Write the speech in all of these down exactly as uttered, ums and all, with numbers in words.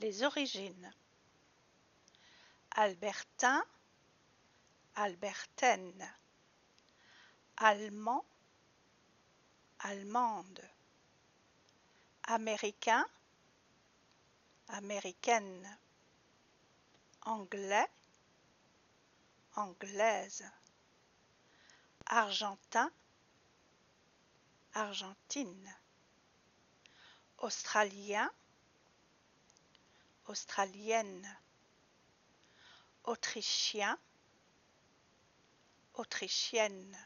Les origines. Albertain, albertaine. Allemand, allemande. Américain, américaine. Anglais, anglaise. Argentin, argentine. Australien, australienne. Autrichien, autrichienne.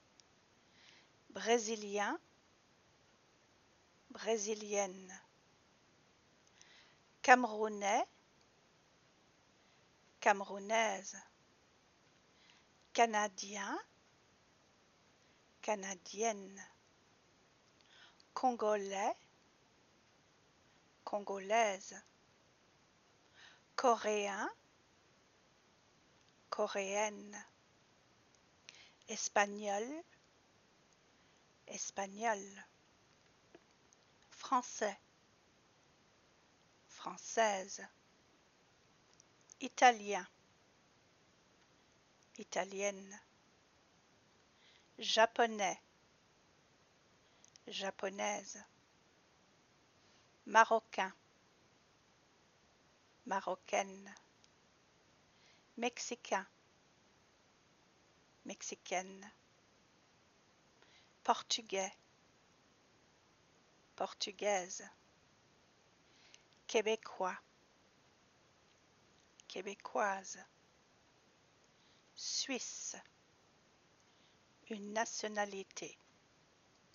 Brésilien, brésilienne. Camerounais, camerounaise. Canadien, canadienne. Congolais, congolaise. Coréen, coréenne. Espagnol, espagnol. Français, française. Italien, italienne. Japonais, japonaise. Marocain, marocaine. Mexicain, mexicaine. Portugais, portugaise. Québécois, québécoise. Suisse, une nationalité.